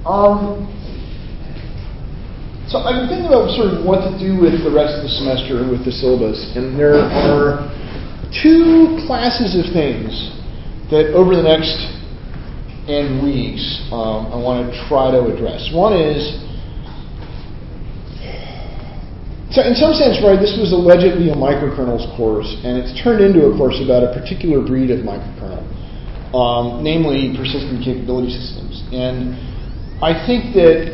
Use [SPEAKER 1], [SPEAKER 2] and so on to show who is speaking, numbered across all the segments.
[SPEAKER 1] So I've been thinking about sort of what to do with the rest of the semester and with the syllabus, and there are two classes of things that over the next N weeks I want to try to address. One is, so in some sense, right, this was allegedly a microkernels course, and it's turned into a course about a particular breed of microkernel, namely persistent capability systems. And I think that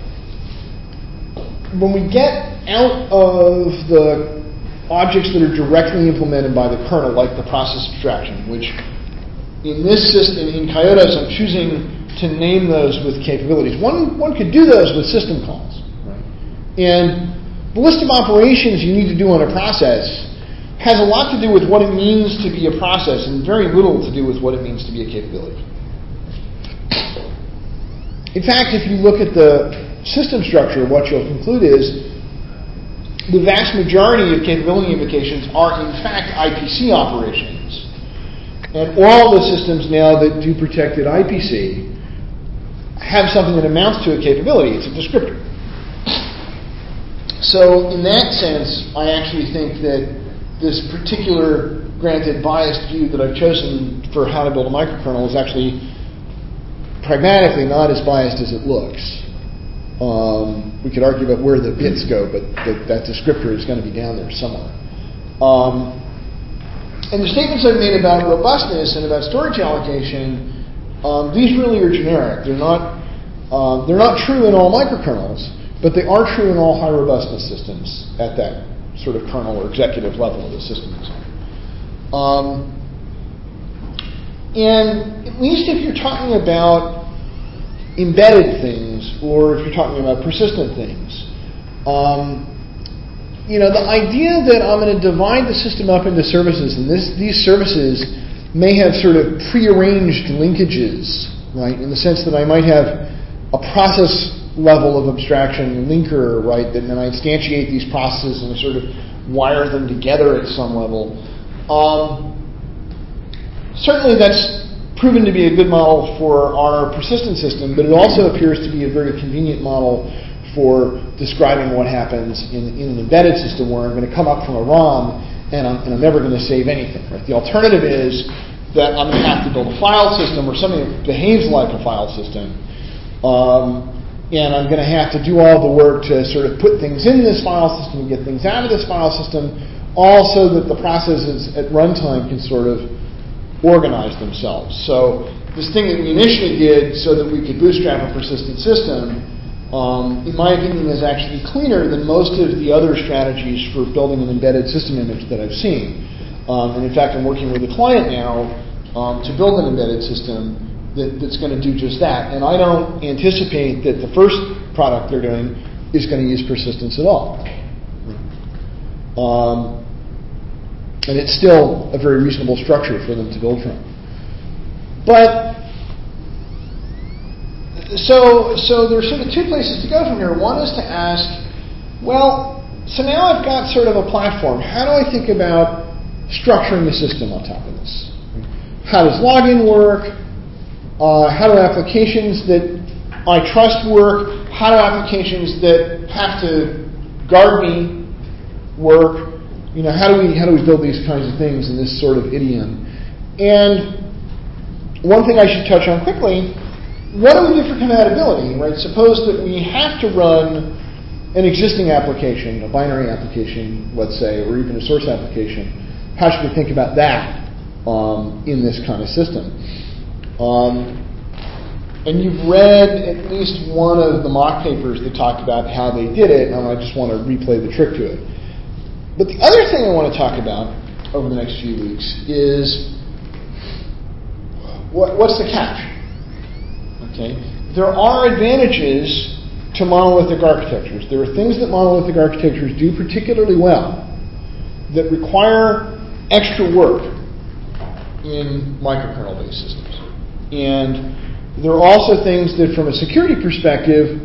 [SPEAKER 1] when we get out of the objects that are directly implemented by the kernel, like the process abstraction, which in this system, in Kyotos, I'm choosing to name those with capabilities. One could do those with system calls, right? And the list of operations you need to do on a process has a lot to do with what it means to be a process and very little to do with what it means to be a capability. In fact, if you look at the system structure, what you'll conclude is the vast majority of capability invocations are in fact IPC operations. And all the systems now that do protected IPC have something that amounts to a capability. It's a descriptor. So in that sense, I actually think that this particular, granted biased view that I've chosen for how to build a microkernel is actually pragmatically not as biased as it looks. We could argue about where the bits go, but that descriptor is going to be down there somewhere. And the statements I've made about robustness and about storage allocation, these really are generic. They're not true in all microkernels, but they are true in all high robustness systems at that sort of kernel or executive level of the system design. And at least if you're talking about embedded things, or if you're talking about persistent things, the idea that I'm going to divide the system up into services, and these services may have sort of prearranged linkages, right? In the sense that I might have a process level of abstraction linker, right? That then I instantiate these processes and I sort of wire them together at some level. Certainly that's proven to be a good model for our persistent system, but it also appears to be a very convenient model for describing what happens in an embedded system where I'm going to come up from a ROM and I'm never going to save anything. Right? The alternative is that I'm going to have to build a file system or something that behaves like a file system, and I'm going to have to do all the work to sort of put things in this file system and get things out of this file system, all so that the processes at runtime can sort of organize themselves. So this thing that we initially did so that we could bootstrap a persistent system, in my opinion, is actually cleaner than most of the other strategies for building an embedded system image that I've seen. And in fact, I'm working with a client now to build an embedded system that's going to do just that. And I don't anticipate that the first product they're doing is going to use persistence at all. And it's still a very reasonable structure for them to build from. But, so there's sort of two places to go from here. One is to ask, well, so now I've got sort of a platform. How do I think about structuring the system on top of this? How does login work? How do applications that I trust work? How do applications that have to guard me work? How do we build these kinds of things in this sort of idiom? And one thing I should touch on quickly, what do we do for compatibility, right? Suppose that we have to run an existing application, a binary application, let's say, or even a source application. How should we think about that in this kind of system? And you've read at least one of the mock papers that talked about how they did it, and I just want to replay the trick to it. But the other thing I want to talk about over the next few weeks is what's the catch? Okay, there are advantages to monolithic architectures. There are things that monolithic architectures do particularly well that require extra work in microkernel-based systems. And there are also things that, from a security perspective,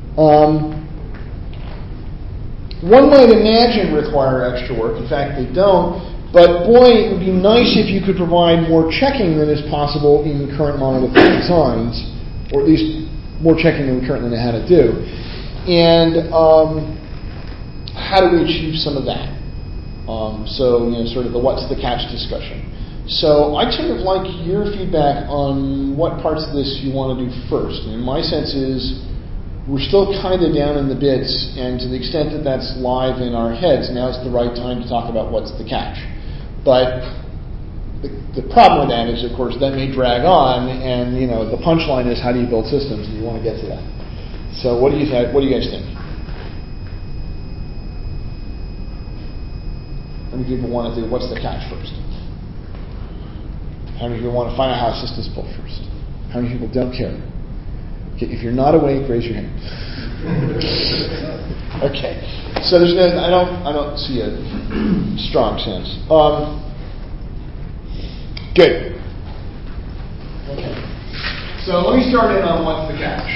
[SPEAKER 1] one might imagine require extra work. In fact, they don't. But boy, it would be nice if you could provide more checking than is possible in current monolithic designs, or at least more checking than we currently know how to do. And how do we achieve some of that? So, sort of the what's the catch discussion. So I'd sort of like your feedback on what parts of this you want to do first. And my sense is we're still kind of down in the bits, and to the extent that that's live in our heads, now's the right time to talk about what's the catch. But the problem with that is, of course, that may drag on, and the punchline is how do you build systems, and you want to get to that. So what do you think? What do you guys think? How many people want to do what's the catch first? How many people want to find out how a system's built first? How many people don't care? Okay, if you're not awake, raise your hand. Okay, so I don't see a strong sense. Good. Okay, so let me start in on what's the catch,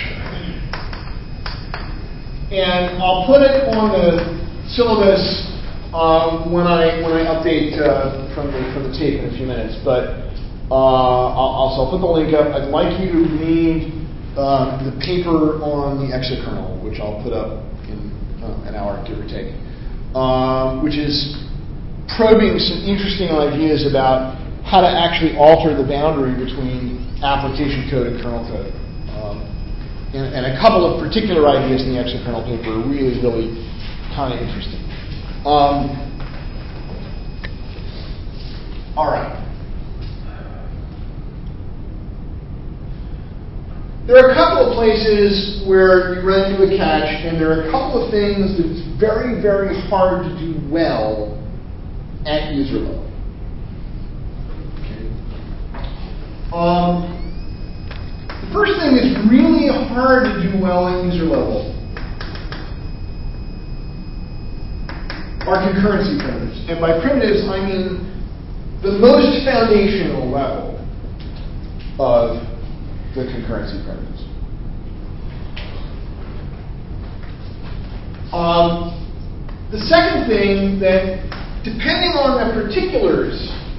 [SPEAKER 1] and I'll put it on the syllabus when I update from the tape in a few minutes. But I'll put the link up. I'd like you to read the paper on the exokernel, which I'll put up in an hour, give or take, which is probing some interesting ideas about how to actually alter the boundary between application code and kernel code. And a couple of particular ideas in the exokernel paper are really, really kind of interesting. All right. There are a couple of places where you run into a catch, and there are a couple of things that it's very, very hard to do well at user level. Okay. The first thing that's really hard to do well at user level are concurrency primitives. And by primitives, I mean the most foundational level of the concurrency primitives. The second thing that, depending on the particulars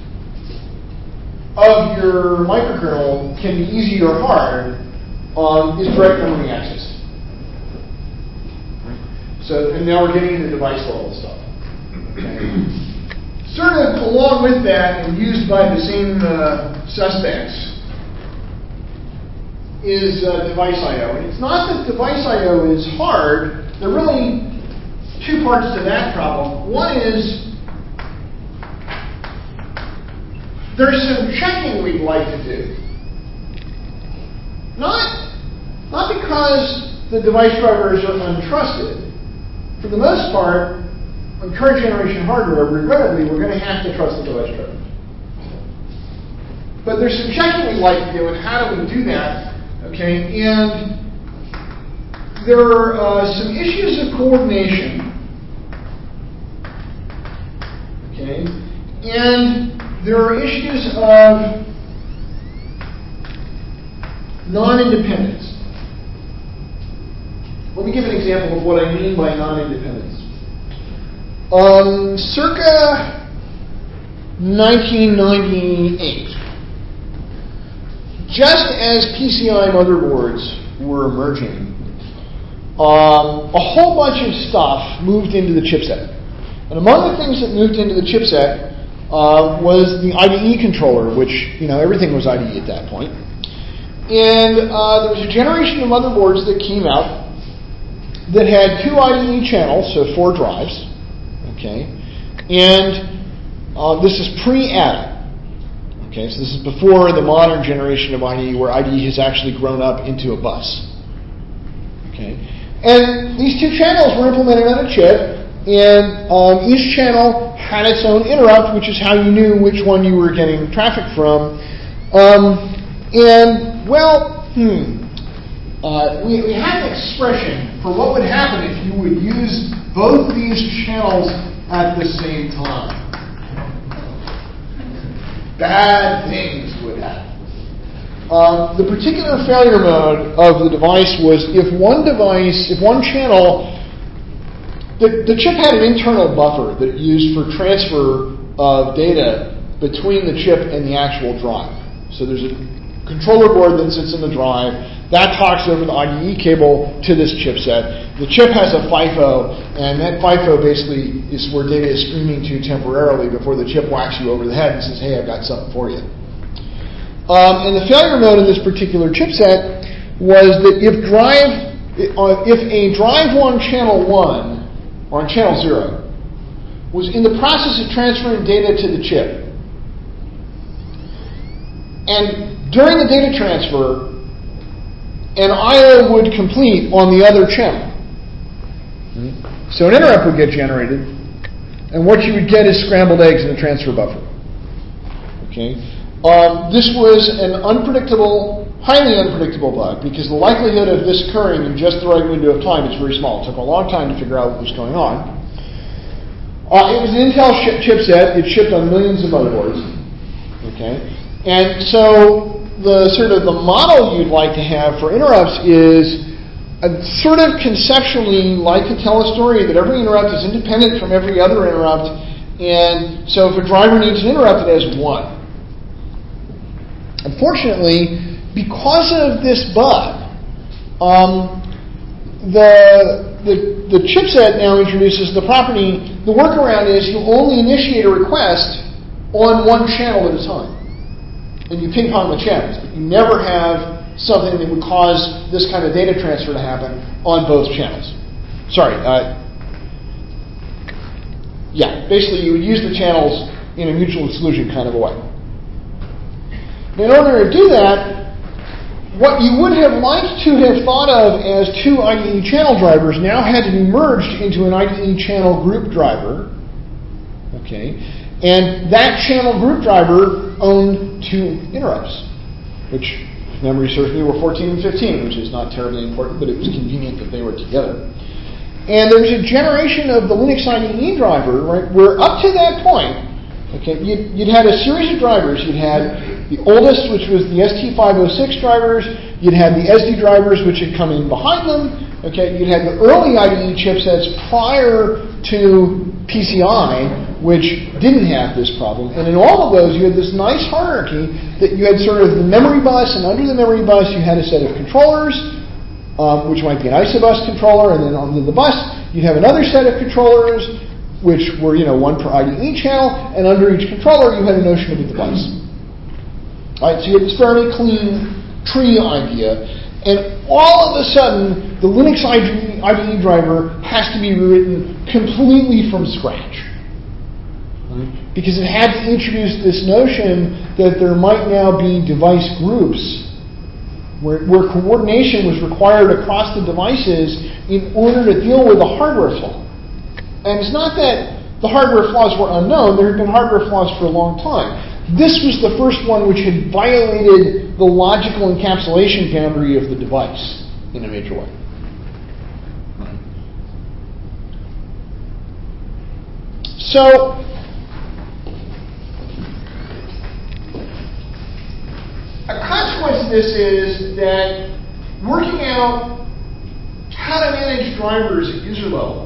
[SPEAKER 1] of your microkernel, can be easy or hard, is direct memory access. So, and now we're getting into device level stuff. Okay. Sort of along with that, and used by the same suspects, is device I/O. And it's not that device I/O is hard. There are really two parts to that problem. One is there's some checking we'd like to do. Not because the device drivers are untrusted. For the most part, on current generation hardware, regrettably, we're going to have to trust the device drivers. But there's some checking we'd like to do, and how do we do that? Okay, and there are some issues of coordination. Okay, and there are issues of non-independence. Let me give an example of what I mean by non-independence. Circa 1998, just as PCI motherboards were emerging, a whole bunch of stuff moved into the chipset. And among the things that moved into the chipset was the IDE controller, which, everything was IDE at that point. And there was a generation of motherboards that came out that had 2 IDE channels, so 4 drives. Okay, and this is pre-ATA. Okay, so this is before the modern generation of IDE, where IDE has actually grown up into a bus. Okay, and these 2 channels were implemented on a chip, and each channel had its own interrupt, which is how you knew which one you were getting traffic from. We had an expression for what would happen if you would use both these channels at the same time. Bad things would happen. The particular failure mode of the device was if one channel, the chip had an internal buffer that it used for transfer of data between the chip and the actual drive. So there's a controller board that sits in the drive That talks over the IDE cable to this chipset. The chip has a FIFO, and that FIFO basically is where data is streaming to temporarily before the chip whacks you over the head and says, hey, I've got something for you. And the failure mode in this particular chipset was that if a drive on channel 1 or on channel 0 was in the process of transferring data to the chip, and during the data transfer, an I/O would complete on the other channel. So an interrupt would get generated, and what you would get is scrambled eggs in the transfer buffer. Okay, this was an highly unpredictable bug, because the likelihood of this occurring in just the right window of time is very small. It took a long time to figure out what was going on. It was an Intel chipset. It shipped on millions of motherboards. Okay, and so the model you'd like to have for interrupts is sort of conceptually like to tell a story that every interrupt is independent from every other interrupt, and so if a driver needs an interrupt, it has one. Unfortunately, because of this bug, the chipset now introduces the property. The workaround is you only initiate a request on one channel at a time, and you ping pong the channels, but you never have something that would cause this kind of data transfer to happen on both channels. Basically you would use the channels in a mutual exclusion kind of a way. Now, in order to do that, what you would have liked to have thought of as two IDE channel drivers now had to be merged into an IDE channel group driver. Okay, and that channel group driver owned two interrupts, which, if memory serves me, were 14 and 15, which is not terribly important, but it was convenient that they were together. And there was a generation of the Linux IDE driver, right, where up to that point, okay, you'd had a series of drivers. You'd had the oldest, which was the ST506 drivers. You'd had the SD drivers, which had come in behind them. Okay, you'd had the early IDE chipsets prior to PCI, which didn't have this problem. And in all of those, you had this nice hierarchy that you had sort of the memory bus, and under the memory bus, you had a set of controllers, which might be an ISOBus controller, and then under the bus, you'd have another set of controllers, which were, one per IDE channel, and under each controller, you had a notion of a device. All right, so you had this fairly clean tree idea, and all of a sudden, the Linux IDE driver has to be rewritten completely from scratch. Right? Because it had to introduce this notion that there might now be device groups where coordination was required across the devices in order to deal with a hardware flaw. And it's not that the hardware flaws were unknown. There had been hardware flaws for a long time. This was the first one which had violated the logical encapsulation boundary of the device in a major way. So, a consequence of this is that working out how to manage drivers at user level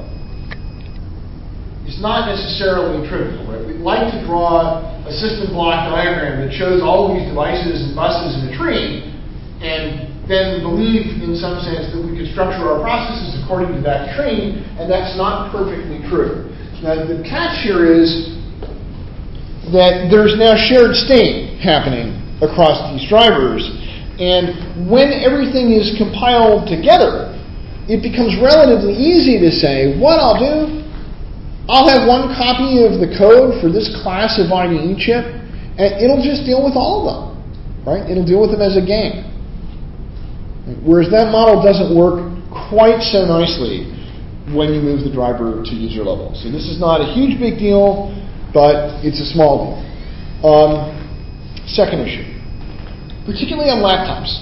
[SPEAKER 1] is not necessarily trivial, right? We'd like to draw a system block diagram that shows all of these devices and buses in a tree, and then believe, in some sense, that we could structure our processes according to that tree, and that's not perfectly true. Now, the catch here is that there's now shared state happening across these drivers, and when everything is compiled together, it becomes relatively easy to say, what I'll do, I'll have one copy of the code for this class of IDE chip, and it'll just deal with all of them, right? It'll deal with them as a game. Whereas that model doesn't work quite so nicely when you move the driver to user level. So this is not a huge big deal, but it's a small deal. Second issue, particularly on laptops,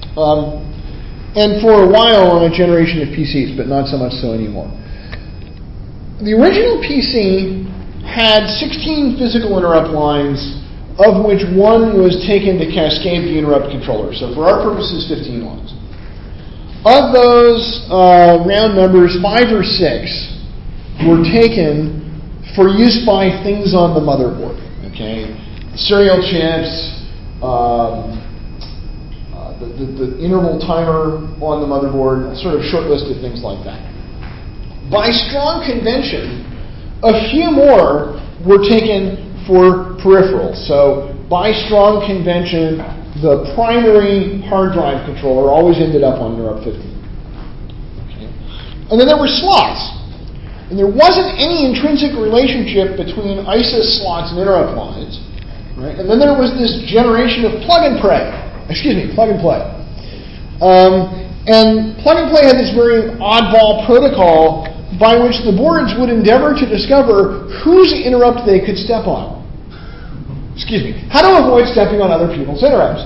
[SPEAKER 1] and for a while on a generation of PCs, but not so much so anymore. The original PC had 16 physical interrupt lines, of which one was taken to cascade the interrupt controller. So for our purposes, 15 lines. Of those round numbers, 5 or 6 were taken for use by things on the motherboard. Okay, serial chips, the interval timer on the motherboard, sort of short list of things like that. By strong convention, a few more were taken for peripherals. So by strong convention, the primary hard drive controller always ended up on NeurUp 15. Okay. And then there were slots. And there wasn't any intrinsic relationship between ISA slots and interrupt lines. Right? And then there was this generation of plug and play. And plug and play had this very oddball protocol by which the boards would endeavor to discover whose interrupt they could step on. How to avoid stepping on other people's interrupts.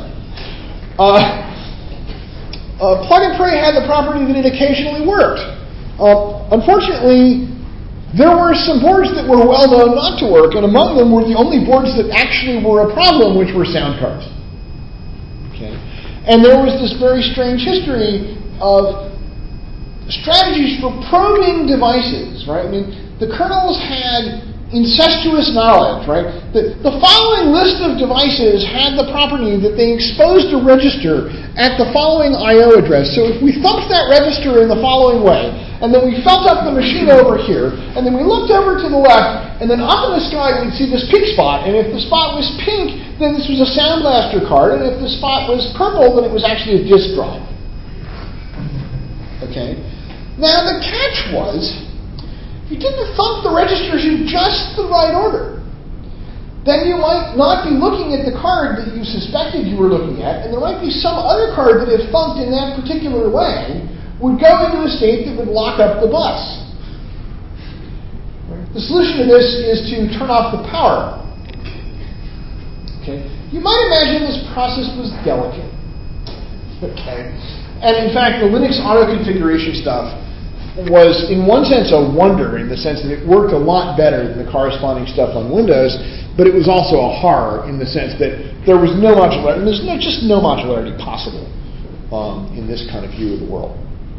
[SPEAKER 1] Plug and play had the property that it occasionally worked. Unfortunately, there were some boards that were well known not to work, and among them were the only boards that actually were a problem, which were sound cards. Okay. And there was this very strange history of strategies for probing devices, right? I mean, the kernels had incestuous knowledge, right? The following list of devices had the property that they exposed a register at the following I/O address. So if we thumped that register in the following way, and then we felt up the machine over here, and then we looked over to the left, and then up in the sky we'd see this pink spot, and if the spot was pink, then this was a Sound Blaster card, and if the spot was purple, then it was actually a disk drive. Okay? Now the catch was, if you didn't thump the registers in just the right order, then you might not be looking at the card that you suspected you were looking at, and there might be some other card that, if thumped in that particular way, would go into a state that would lock up the bus. The solution to this is to turn off the power. Okay? You might imagine this process was delicate. Okay? And in fact, the Linux auto configuration stuff was, in one sense, a wonder, in the sense that it worked a lot better than the corresponding stuff on Windows, but it was also a horror in the sense that there was no modularity, and there's just no modularity possible in this kind of view of the world.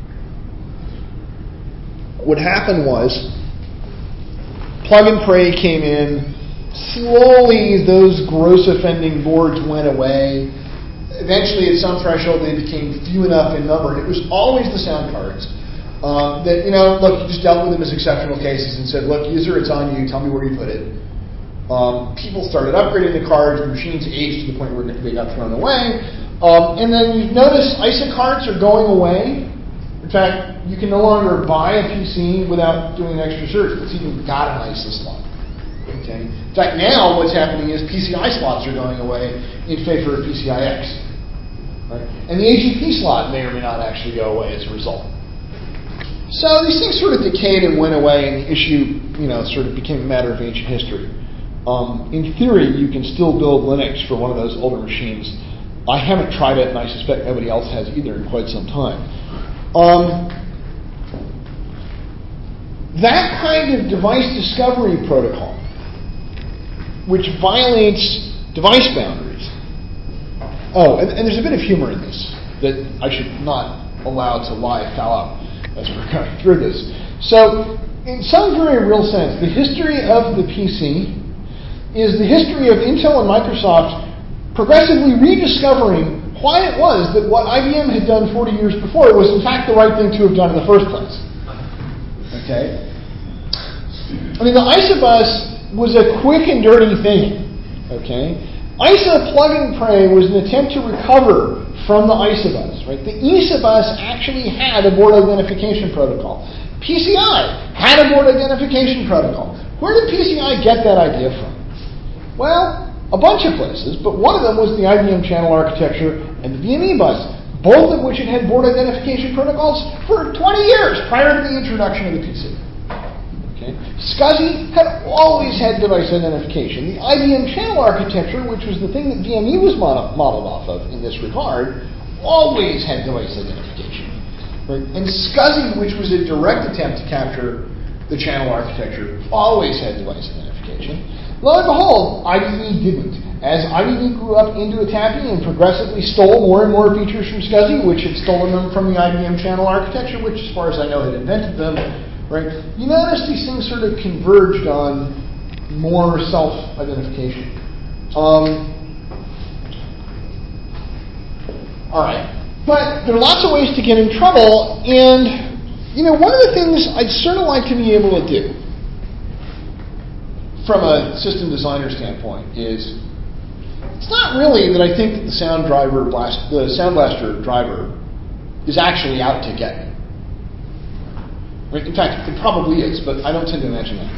[SPEAKER 1] What happened was, plug and pray came in. Slowly, those gross offending boards went away. Eventually, at some threshold, they became few enough in number, and it was always the sound cards that, look, you just dealt with them as exceptional cases and said, look, user, it's on you. Tell me where you put it. People started upgrading the cards. The machines aged to the point where they got thrown away. And then you notice ISA cards are going away. In fact, you can no longer buy a PC without doing an extra search that's even got an ISA slot. Okay. In fact, now what's happening is PCI slots are going away in favor of PCIX. Right? And the AGP slot may or may not actually go away as a result. So these things sort of decayed and went away, and the issue, sort of became a matter of ancient history. In theory, you can still build Linux for one of those older machines. I haven't tried it, and I suspect nobody else has either in quite some time. That kind of device discovery protocol, which violates device boundaries. Oh, and there's a bit of humor in this that I should not allow to lie foul up as we're going through this. So, in some very real sense, the history of the PC is the history of Intel and Microsoft progressively rediscovering why it was that what IBM had done 40 years before was in fact the right thing to have done in the first place. Okay? I mean, the ISA bus was a quick and dirty thing. Okay? ISA plug and pray was an attempt to recover from the ISA bus. Right? The ISA bus actually had a board identification protocol. PCI had a board identification protocol. Where did PCI get that idea from? Well, a bunch of places, but one of them was the IBM channel architecture and the VME bus, both of which had had board identification protocols for 20 years prior to the introduction of the PC. Okay. SCSI had always had device identification. The IBM channel architecture, which was the thing that VME was modeled off of in this regard, always had device identification. Right? And SCSI, which was a direct attempt to capture the channel architecture, always had device identification. Lo and behold, IDE didn't. As IDE grew up into a TAPI and progressively stole more and more features from SCSI, which had stolen them from the IBM channel architecture, which, as far as I know, had invented them, right? You notice these things sort of converged on more self-identification. All right. But there are lots of ways to get in trouble, and one of the things I'd sort of like to be able to do from a system designer standpoint is, it's not really that I think that the Sound Blaster driver is actually out to get me. In fact, it probably is, but I don't tend to imagine that.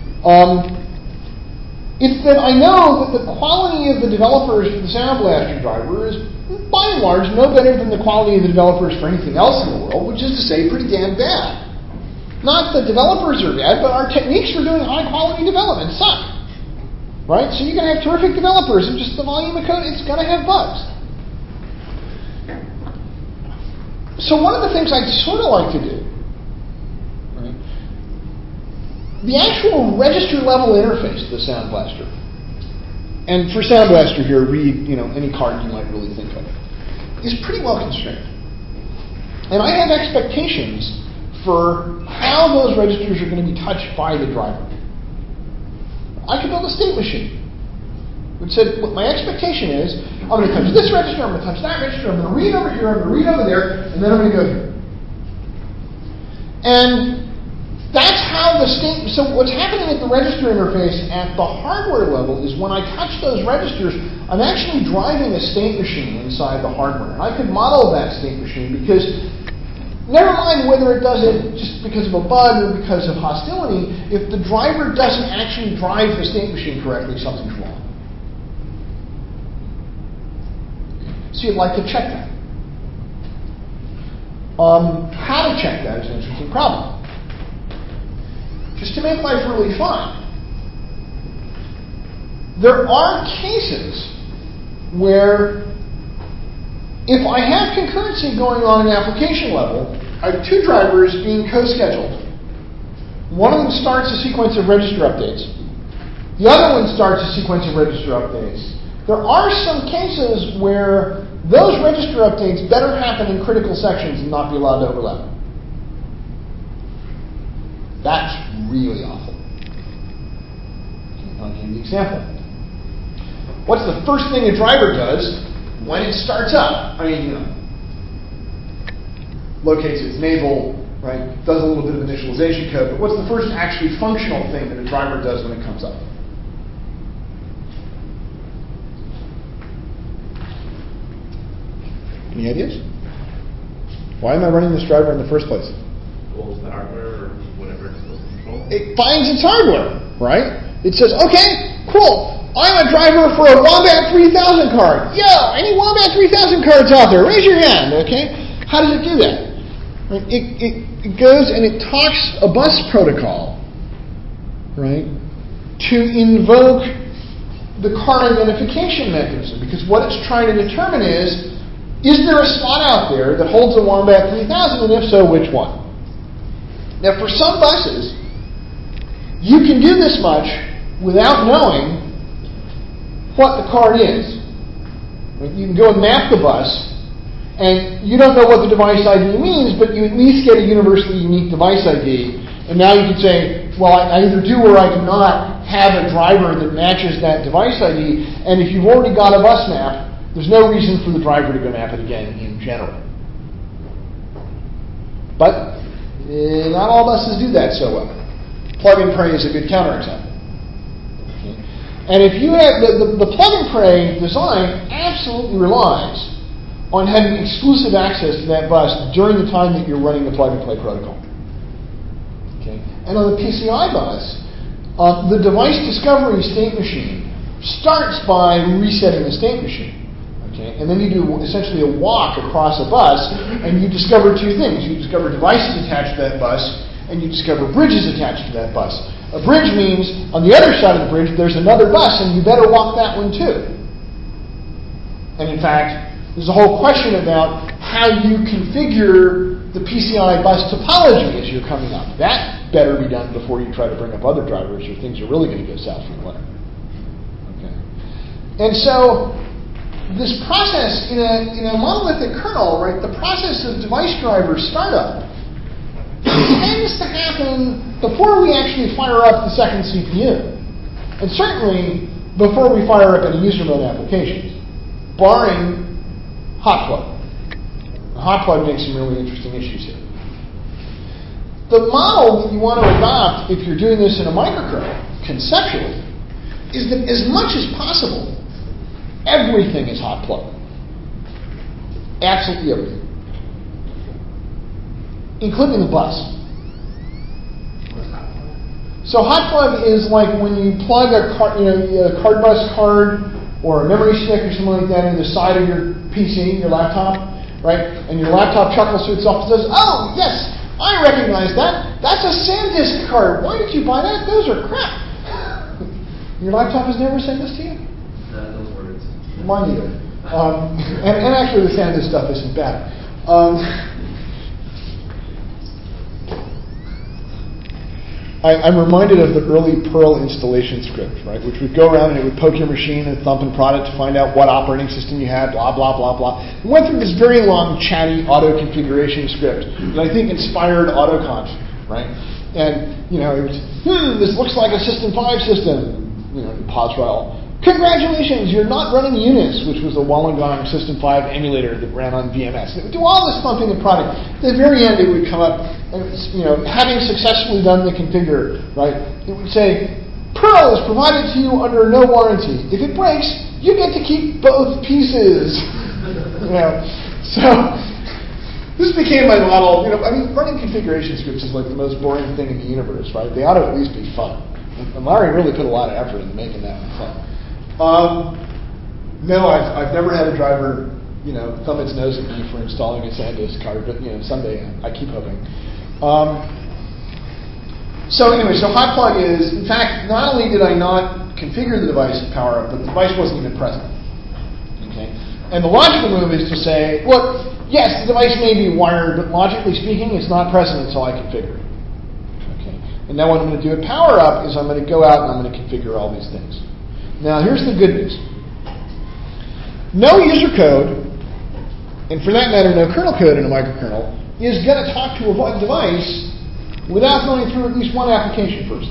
[SPEAKER 1] It's that I know that the quality of the developers for the Sound Blaster driver is, by and large, no better than the quality of the developers for anything else in the world, which is to say, pretty damn bad. Not that developers are bad, but our techniques for doing high-quality development suck. Right? So you can have terrific developers, and just the volume of code, it's going to have bugs. So one of the things I'd sort of like to do, right, the actual register-level interface of the Sound Blaster, and for Sound Blaster here, read any card you might really think of, is pretty well constrained. And I have expectations for how those registers are going to be touched by the driver. I could build a state machine which said, what my expectation is, I'm going to touch this register, I'm going to touch that register, I'm going to read over here, I'm going to read over there, and then I'm going to go here. And that's how the state, so what's happening at the register interface at the hardware level is when I touch those registers, I'm actually driving a state machine inside the hardware. And I could model that state machine because, never mind whether it does it just because of a bug or because of hostility, if the driver doesn't actually drive the state machine correctly, something's wrong. So you'd like to check that. How to check that is an interesting problem. Just to make life really fun, there are cases where if I have concurrency going on at an application level, I have two drivers being co-scheduled. One of them starts a sequence of register updates. The other one starts a sequence of register updates. There are some cases where those register updates better happen in critical sections and not be allowed to overlap. That's really awful. I'll give you an example. What's the first thing a driver does when it starts up? Locates its navel, right? Does a little bit of initialization code, but what's the first actually functional thing that a driver does when it comes up? Any ideas? Why am I running this driver in the first place?
[SPEAKER 2] Pulls the hardware or whatever it's supposed to control.
[SPEAKER 1] It finds its hardware, right? It says, okay, cool. I'm a driver for a Wombat 3000 card. Yo, any Wombat 3000 cards out there? Raise your hand, okay? How does it do that? It goes and it talks a bus protocol, right, to invoke the card identification mechanism. Because what it's trying to determine is there a slot out there that holds a Wombat 3000, and if so, which one? Now, for some buses, you can do this much without knowing what the card is. You can go and map the bus, and you don't know what the device ID means, but you at least get a universally unique device ID. And now you can say, well, I either do or I do not have a driver that matches that device ID. And if you've already got a bus map, there's no reason for the driver to go map it again in general. But not all buses do that so well. Plug and pray is a good counterexample. Okay. And if you have the plug and pray design absolutely relies on having exclusive access to that bus during the time that you're running the plug and play protocol. Okay. And on the PCI bus, the device discovery state machine starts by resetting the state machine. Okay. And then you do essentially a walk across a bus, and you discover two things. You discover devices attached to that bus, and you discover bridges attached to that bus. A bridge means, on the other side of the bridge, there's another bus, and you better walk that one too. And in fact, there's a whole question about how you configure the PCI bus topology as you're coming up. That better be done before you try to bring up other drivers, or things are really going to go south from there. Okay. And so, this process in a monolithic kernel, right, the process of device driver startup tends to happen before we actually fire up the second CPU. And certainly before we fire up any user mode applications, barring hot plug. Hot plug makes some really interesting issues here. The model that you want to adopt if you're doing this in a microkernel, conceptually, is that as much as possible, everything is hot plug. Absolutely everything. Including the bus. So hot plug is like when you plug a card bus card or a memory stick or something like that in the side of your PC, your laptop, right? And your laptop chuckles to itself and says, "Oh, yes, I recognize that. That's a SanDisk card. Why did you buy that? Those are crap." Your laptop has never said this to you?
[SPEAKER 2] Those words.
[SPEAKER 1] Mine either. And actually, the SanDisk stuff isn't bad. I'm reminded of the early Perl installation script, right, which would go around and it would poke your machine and thump and prod it to find out what operating system you had, blah, blah, blah, blah. It went through this very long, chatty auto-configuration script that I think inspired AutoConf, right? And, it was, this looks like a System 5 system. Pause for all. Congratulations, you're not running Unis, which was a Wollongong System 5 emulator that ran on VMS. It would do all this thumping and prodding. At the very end, it would come up, and having successfully done the configure, right? It would say, Perl is provided to you under no warranty. If it breaks, you get to keep both pieces. So this became my model. Running configuration scripts is like the most boring thing in the universe, right? They ought to at least be fun. And Larry really put a lot of effort into making that fun. No, I've never had a driver, thumb its nose at me for installing a SanDisk card, but someday I keep hoping. So hot plug is, in fact, not only did I not configure the device to power up, but the device wasn't even present. Okay, and the logical move is to say, look, yes, the device may be wired, but logically speaking, it's not present until I configure it. Okay, and now what I'm going to do at power up is I'm going to go out and I'm going to configure all these things. Now, here's the good news. No user code, and for that matter, no kernel code in a microkernel, is going to talk to a device without going through at least one application first.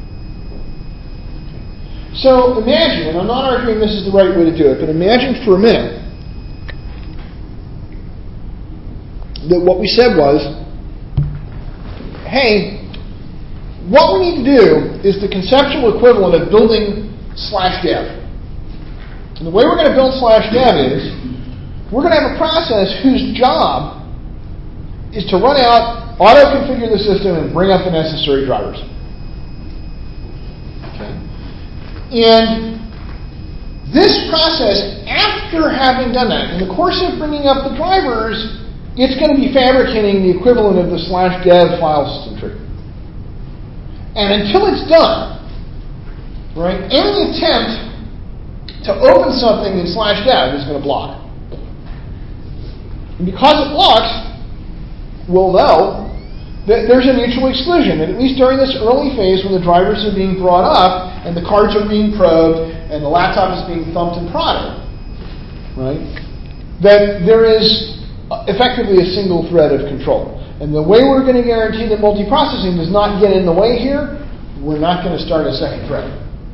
[SPEAKER 1] So imagine, and I'm not arguing this is the right way to do it, but imagine for a minute that what we said was, hey, what we need to do is the conceptual equivalent of building /dev. And the way we're going to build /dev is we're going to have a process whose job is to run out, auto-configure the system, and bring up the necessary drivers. Okay. And this process, after having done that, in the course of bringing up the drivers, it's going to be fabricating the equivalent of the /dev file system tree. And until it's done, right, any attempt to open something in /dev is going to block. And because it blocks, we'll know that there's a mutual exclusion. And at least during this early phase when the drivers are being brought up and the cards are being probed and the laptop is being thumped and prodded, right, that there is effectively a single thread of control. And the way we're going to guarantee that multiprocessing does not get in the way here, we're not going to start a second thread.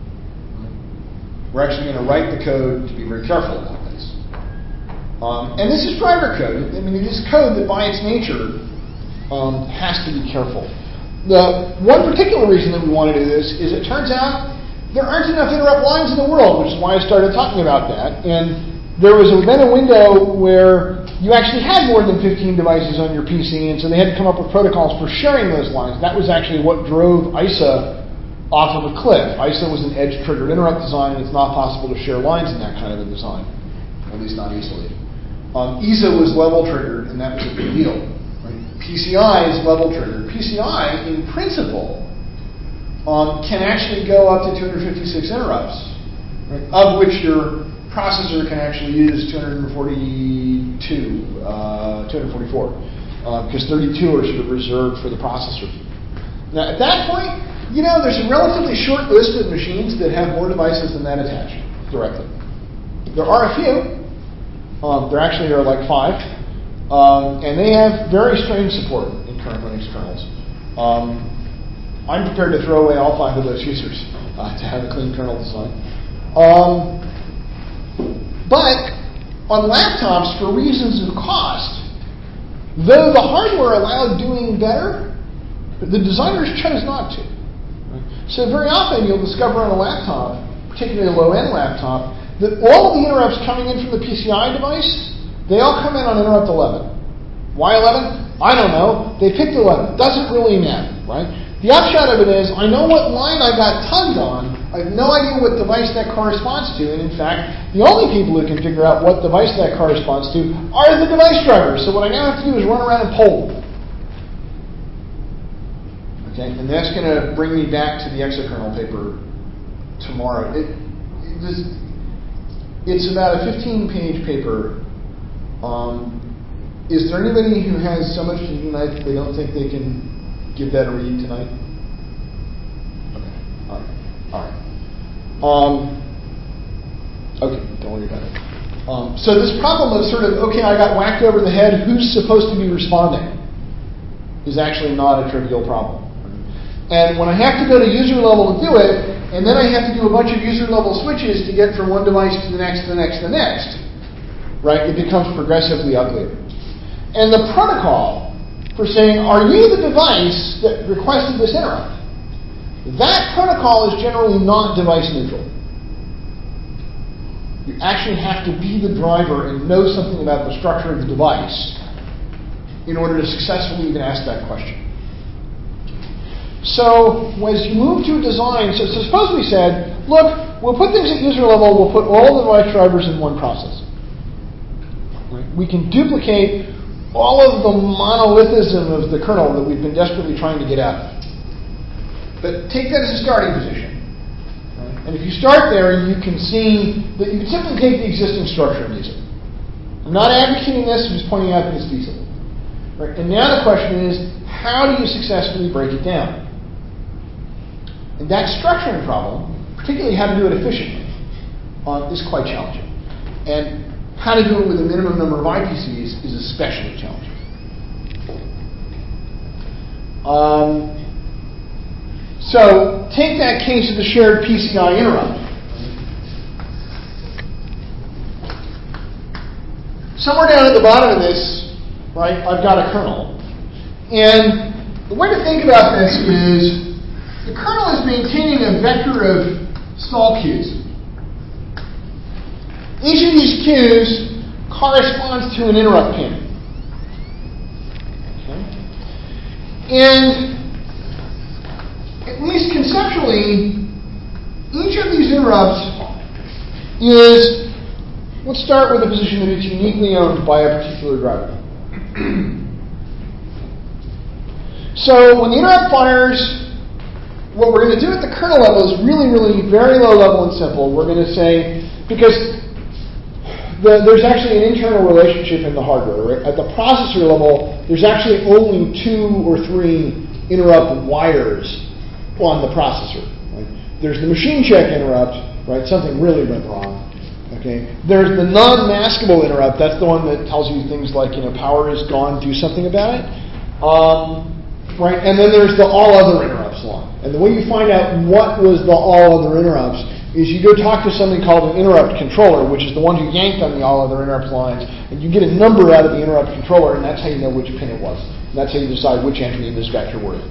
[SPEAKER 1] We're actually going to write the code to be very careful about this. And this is driver code. I mean, it is code that by its nature has to be careful. The one particular reason that we want to do this is it turns out there aren't enough interrupt lines in the world, which is why I started talking about that. And there was then a window where you actually had more than 15 devices on your PC, and so they had to come up with protocols for sharing those lines. That was actually what drove ISA off of a cliff. ISA was an edge-triggered interrupt design, and it's not possible to share lines in that kind of a design, at least not easily. ISA was level-triggered, and that was a big deal. Right? PCI is level-triggered. PCI, in principle, can actually go up to 256 interrupts, right, of which your processor can actually use 244, because 32 are sort of reserved for the processor. Now, at that point, there's a relatively short list of machines that have more devices than that attached directly. There are a few. There actually are like 5. And they have very strange support in current Linux kernels. I'm prepared to throw away all 5 of those users to have a clean kernel design. But on laptops, for reasons of cost, Though the hardware allowed doing better, the designers chose not to. Right? So very often you'll discover on a laptop, particularly a low-end laptop, that all of the interrupts coming in from the PCI device, they all come in on interrupt 11. Why 11? I don't know. They picked 11. Doesn't really matter, right? The upshot of it is, I know what line I got tugged on. I have no idea what device that corresponds to. And in fact, the only people who can figure out what device that corresponds to are the device drivers. So what I now have to do is run around and poll them. Okay, and that's going to bring me back to the exokernel paper tomorrow. It's about a 15-page paper. Is there anybody who has so much to do tonight that they don't think they can give that a read tonight? Okay. All right. Okay, don't worry about it. So this problem of sort of, okay, I got whacked over the head, who's supposed to be responding, is actually not a trivial problem. And when I have to go to user level to do it, and then I have to do a bunch of user level switches to get from one device to the next, to the next, to the next, right, it becomes progressively uglier. And the protocol for saying, are you the device that requested this interrupt? That protocol is generally not device neutral. You actually have to be the driver and know something about the structure of the device in order to successfully even ask that question. So as you move to a design, so suppose we said, look, we'll put things at user level, we'll put all the device drivers in one process. Right? We can duplicate all of the monolithism of the kernel that we've been desperately trying to get out of. But take that as a starting position. Right? And if you start there, you can see that you can simply take the existing structure and use it. I'm not advocating this, I'm just pointing out that it's feasible. Right? And now the question is, how do you successfully break it down? And that structuring problem, particularly how to do it efficiently, is quite challenging. And how to do it with a minimum number of IPCs is especially challenging. So take that case of the shared PCI interrupt. Somewhere down at the bottom of this, right, I've got a kernel. And the way to think about this is the kernel is maintaining a vector of stall queues. Each of these queues corresponds to an interrupt pin. Okay. And at least conceptually, each of these interrupts is, let's start with the position that it's uniquely owned by a particular driver. So when the interrupt fires, what we're going to do at the kernel level is really, really very low level and simple. We're going to say, because there's actually an internal relationship in the hardware. Right? At the processor level, there's actually only 2 or 3 interrupt wires on the processor. Right? There's the machine check interrupt, right? Something really went wrong. Okay. There's the non-maskable interrupt. That's the one that tells you things like, power is gone, do something about it. Right? And then there's the all other interrupts line. And the way you find out what was the all other interrupts is you go talk to something called an interrupt controller, which is the one who yanked on the all other interrupt lines, and you get a number out of the interrupt controller, and that's how you know which pin it was. And that's how you decide which entry in this vector we're in.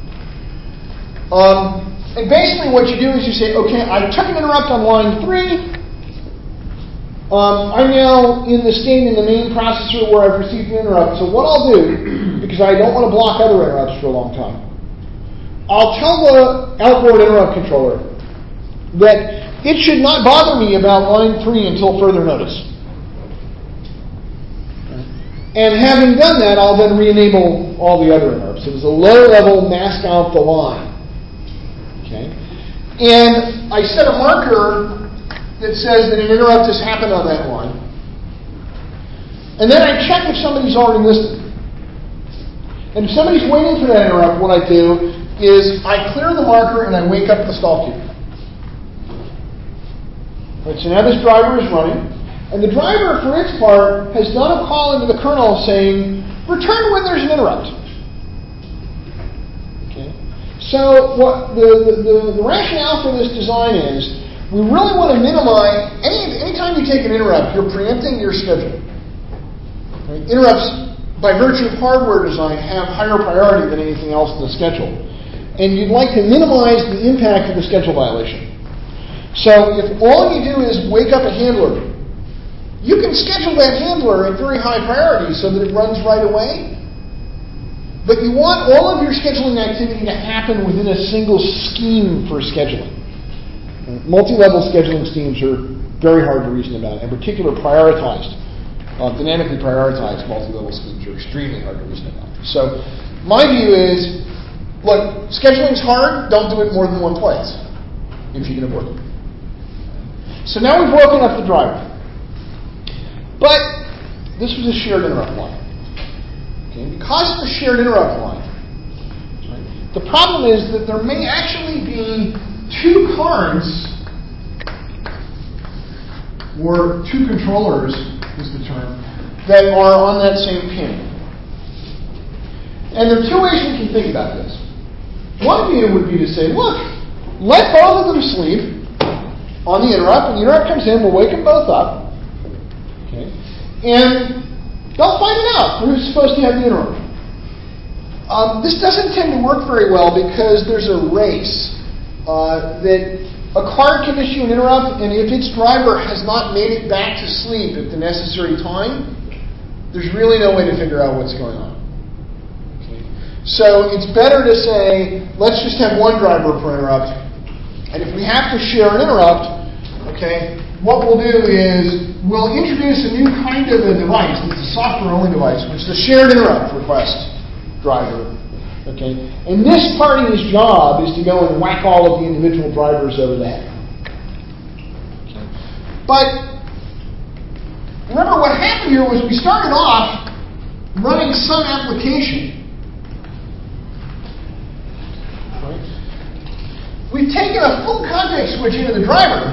[SPEAKER 1] And basically what you do is you say, okay, I took an interrupt on line 3. I'm now in the state in the main processor where I've received an interrupt. So what I'll do, because I don't want to block other interrupts for a long time, I'll tell the outboard interrupt controller that it should not bother me about line 3 until further notice. And having done that, I'll then re-enable all the other interrupts. So there's a low-level mask out the line. Okay? And I set a marker that says that an interrupt has happened on that line. And then I check if somebody's already listed. And if somebody's waiting for that interrupt, what I do is I clear the marker and I wake up the stall queue. Right, so now this driver is running. And the driver, for its part, has done a call into the kernel saying, return when there's an interrupt. Okay? So what the rationale for this design is, we really want to minimize, anytime you take an interrupt, you're preempting your schedule. Right? Interrupts by virtue of hardware design, have higher priority than anything else in the schedule. And you'd like to minimize the impact of the schedule violation. So if all you do is wake up a handler, you can schedule that handler at very high priority so that it runs right away. But you want all of your scheduling activity to happen within a single scheme for scheduling. Multi-level scheduling schemes are very hard to reason about. In particular, prioritized, dynamically prioritized multi-level schemes are extremely hard to reason about. So my view is, look, scheduling's hard, don't do it more than one place if you can avoid it. So now we've woken up the driver. But this was a shared interrupt line. Okay? Because it's a shared interrupt line, right, the problem is that there may actually be two cards, or two controllers is the term, that are on that same pin. And there are two ways we can think about this. One view would be to say, look, let both of them sleep on the interrupt. When the interrupt comes in, we'll wake them both up. Okay? And they'll find it out who's supposed to have the interrupt. This doesn't tend to work very well because there's a race that a card can issue an interrupt, and if its driver has not made it back to sleep at the necessary time, there's really no way to figure out what's going on. Okay? So it's better to say, let's just have one driver per interrupt, and if we have to share an interrupt, okay, what we'll do is we'll introduce a new kind of a device that's a software-only device, which is a shared interrupt request driver. Okay, and this party's job is to go and whack all of the individual drivers over the head. Okay. But remember, what happened here was we started off running some application. Right. We've taken a full context switch into the driver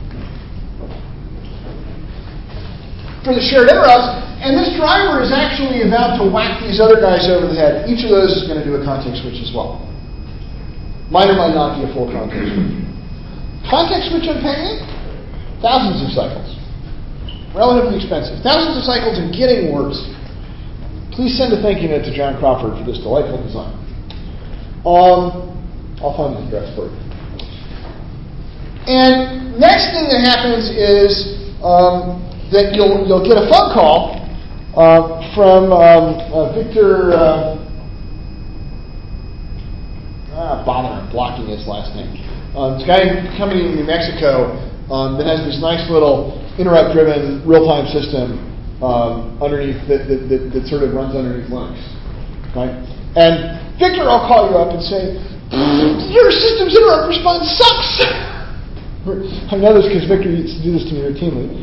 [SPEAKER 1] for the shared interrupts, and this driver is actually about to whack these other guys over the head. Each of those is going to do a context switch as well. Might or might not be a full context switch. Context switch on Pentium? Thousands of cycles. Relatively expensive. Thousands of cycles and getting worse. Please send a thank you note to John Crawford for this delightful design. I'll find the address for you. And next thing that happens is that you'll get a phone call from Victor. I'm blocking his last name. It's a guy coming in New Mexico that has this nice little interrupt-driven real-time system underneath that sort of runs underneath Linux, right? And Victor, I'll call you up and say, your system's interrupt response sucks. I know this because Victor used to do this to me routinely.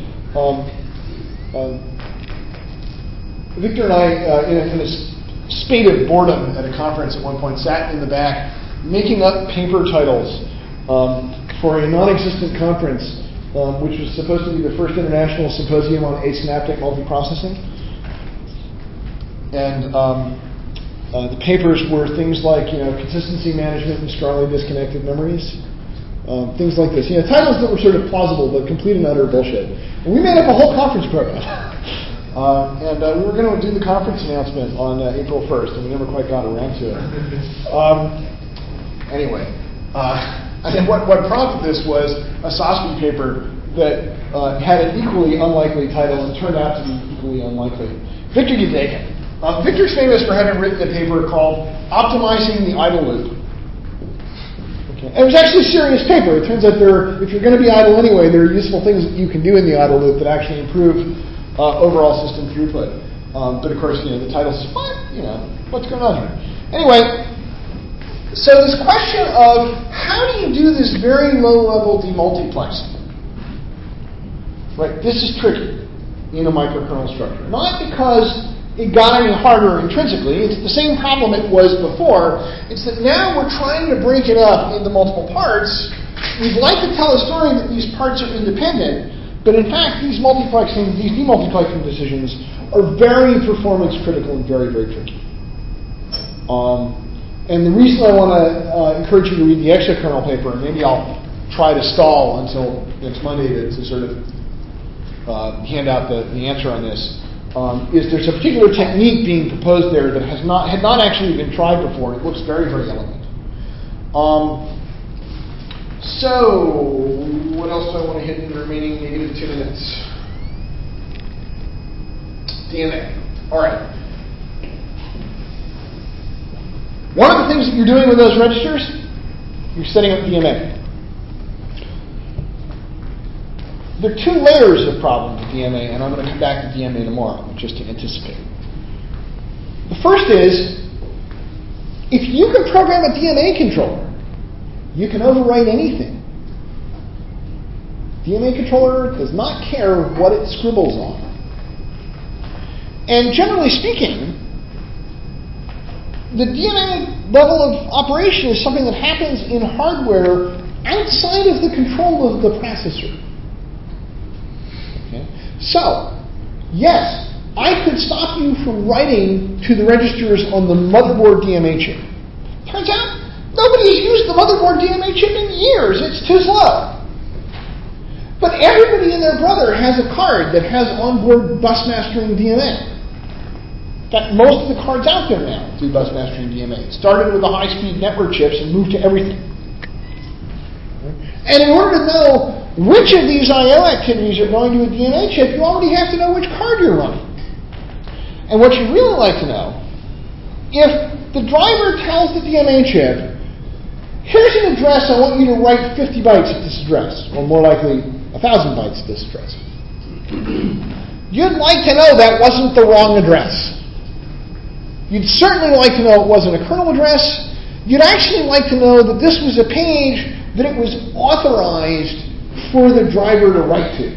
[SPEAKER 1] Victor and I, in a spate of boredom at a conference at one point, sat in the back making up paper titles for a non-existent conference, which was supposed to be the first international symposium on asynaptic multiprocessing. And the papers were things like, consistency management and strongly disconnected memories. Things like this. Titles that were sort of plausible but complete and utter bullshit. And we made up a whole conference program. And we were going to do the conference announcement on April 1st, and we never quite got around to it. Anyway, and then what prompted this was a SOSPI paper that had an equally unlikely title and turned out to be equally unlikely. Victor Yudakin. Victor's famous for having written a paper called Optimizing the Idle Loop. Okay. And it was actually a serious paper. It turns out if you're going to be idle anyway, there are useful things that you can do in the idle loop that actually improve overall system throughput. But of course, the title says, what's going on here? Anyway, so this question of how do you do this very low-level demultiplexing? Right, this is tricky in a microkernel structure. Not because it got any harder intrinsically. It's the same problem it was before. It's that now we're trying to break it up into multiple parts. We'd like to tell a story that these parts are independent, but in fact, these demultiplexing decisions are very performance critical and very, very tricky. And the reason I want to encourage you to read the exakernel paper, and maybe I'll try to stall until next Monday to sort of hand out the answer on this, is there's a particular technique being proposed there that had not actually been tried before. It looks very, very elegant. So, what else do I want to hit in the remaining maybe 2 minutes? DMA. All right. One of the things that you're doing with those registers, you're setting up DMA. There are 2 layers of problems with DMA, and I'm going to come back to DMA tomorrow, just to anticipate. The first is, if you can program a DMA controller, you can overwrite anything. DMA controller does not care what it scribbles on. And generally speaking, the DMA level of operation is something that happens in hardware outside of the control of the processor. Okay? So, yes, I could stop you from writing to the registers on the motherboard DMA chip. Turns out, nobody has used the motherboard DMA chip in years. It's too slow. But everybody and their brother has a card that has onboard bus mastering DMA. In fact, most of the cards out there now do bus mastering DMA. It started with the high-speed network chips and moved to everything. And in order to know which of these I/O activities are going to a DMA chip, you already have to know which card you're running. And what you really like to know, if the driver tells the DMA chip, here's an address, I want you to write 50 bytes at this address, or more likely 1,000 bytes at this address. You'd like to know that wasn't the wrong address. You'd certainly like to know it wasn't a kernel address. You'd actually like to know that this was a page that it was authorized for the driver to write to.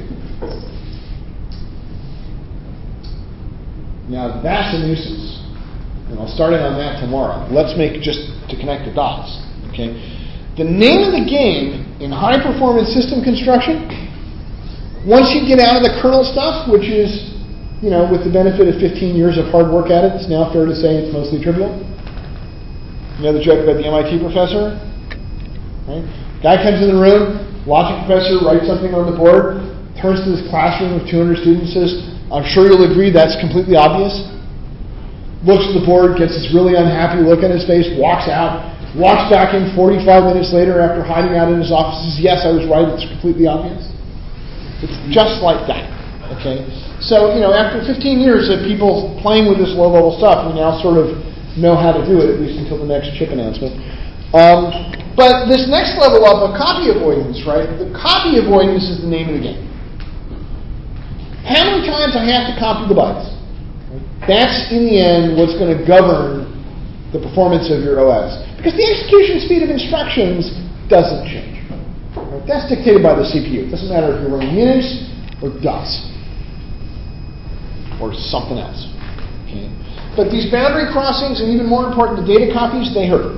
[SPEAKER 1] Now that's a nuisance. And I'll start in on that tomorrow. Let's make just to connect the dots. Okay? The name of the game in high performance system construction, once you get out of the kernel stuff, which is, with the benefit of 15 years of hard work at it, it's now fair to say it's mostly trivial. You know the joke about the MIT professor? Right? Guy comes in the room, logic professor writes something on the board, turns to this classroom of 200 students, says, I'm sure you'll agree that's completely obvious. Looks at the board, gets this really unhappy look on his face, walks out, walks back in 45 minutes later after hiding out in his office, says, yes, I was right, it's completely obvious. It's just like that. Okay? So, after 15 years of people playing with this low-level stuff, we now sort of know how to do it, at least until the next chip announcement. But this next level up of copy avoidance, right? The copy avoidance is the name of the game. How many times I have to copy the bytes? That's, in the end, what's going to govern the performance of your OS. Because the execution speed of instructions doesn't change. Right? That's dictated by the CPU. It doesn't matter if you're running Unix or DOS. Or something else. Okay? But these boundary crossings, and even more important, the data copies, they hurt.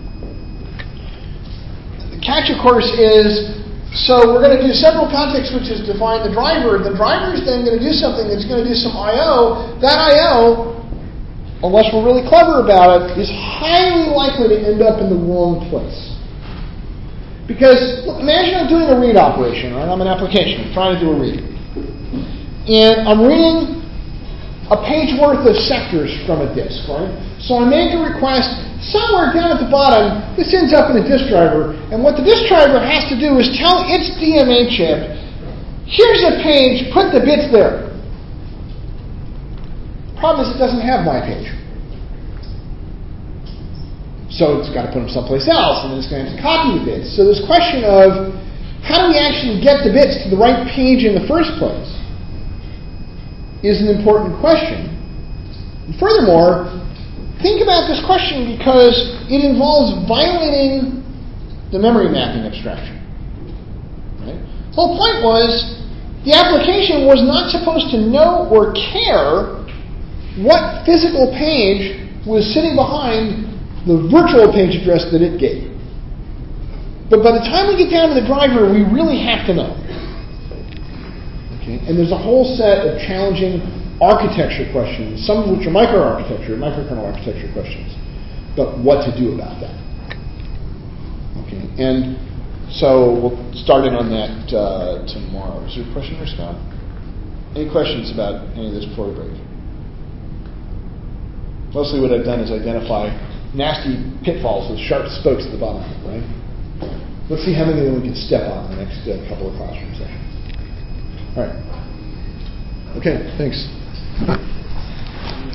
[SPEAKER 1] The catch, of course, is, so we're going to do several context switches to define the driver. The driver is then going to do something that's going to do some I/O. That I/O, unless we're really clever about it, is highly likely to end up in the wrong place. Because, look, imagine I'm doing a read operation, right? I'm an application, I'm trying to do a read. And I'm reading a page worth of sectors from a disk, right? So I make a request somewhere down at the bottom. This ends up in a disk driver, and what the disk driver has to do is tell its DMA chip, here's a page, put the bits there. Problem is it doesn't have my page. So it's got to put them someplace else, and then it's going to have to copy the bits. So this question of how do we actually get the bits to the right page in the first place is an important question. And furthermore, think about this question because it involves violating the memory mapping abstraction. Right? The whole point was the application was not supposed to know or care what physical page was sitting behind the virtual page address that it gave. But by the time we get down to the driver, we really have to know. Okay? And there's a whole set of challenging architecture questions, some of which are microkernel architecture questions, but what to do about that. Okay, and so we'll start in on that tomorrow. Is there a question for Scott? Any questions about any of this before we break? Mostly what I've done is identify nasty pitfalls with sharp spokes at the bottom, right? Let's see how many of them we can step on in the next couple of classroom sessions. All right. Okay, thanks.